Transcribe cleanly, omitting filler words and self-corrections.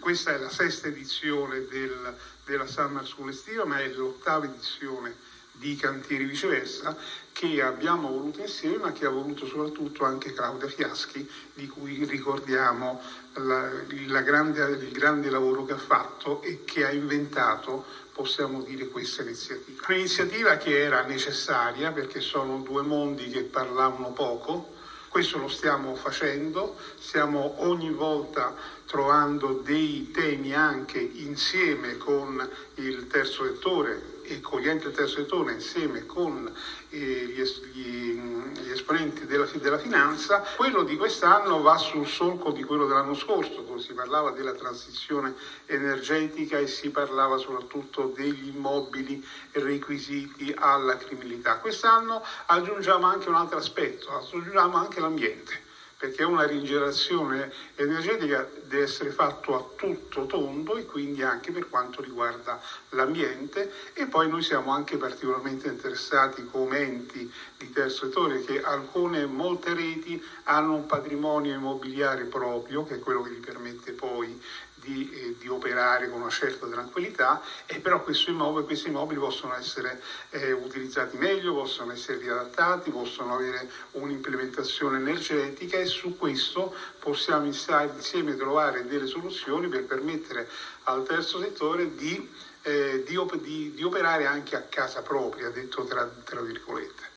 Questa è la sesta edizione della Summer School estiva, ma è l'8ª edizione di Cantieri Viceversa, che abbiamo voluto insieme, ma che ha voluto soprattutto anche Claudia Fiaschi, di cui ricordiamo il grande lavoro che ha fatto e che ha inventato, possiamo dire, questa iniziativa. Un'iniziativa che era necessaria perché sono due mondi che parlavano poco. Questo lo stiamo facendo, stiamo ogni volta trovando dei temi anche insieme con il terzo settore e con gli enti del terzo settore, insieme con gli esponenti della finanza. Quello di quest'anno va sul solco di quello dell'anno scorso, dove si parlava della transizione energetica e si parlava soprattutto degli immobili requisiti alla criminalità. Quest'anno aggiungiamo anche un altro aspetto, aggiungiamo anche l'ambiente, perché una rigenerazione energetica deve essere fatta a tutto tondo e quindi anche per quanto riguarda l'ambiente. E poi noi siamo anche particolarmente interessati come enti di terzo settore che molte reti hanno un patrimonio immobiliare proprio, che è quello che gli permette poi di operare con una certa tranquillità, e però questi immobili possono essere utilizzati meglio, possono essere riadattati, possono avere un'implementazione energetica, e su questo possiamo insieme trovare delle soluzioni per permettere al terzo settore di operare anche a casa propria, detto tra virgolette.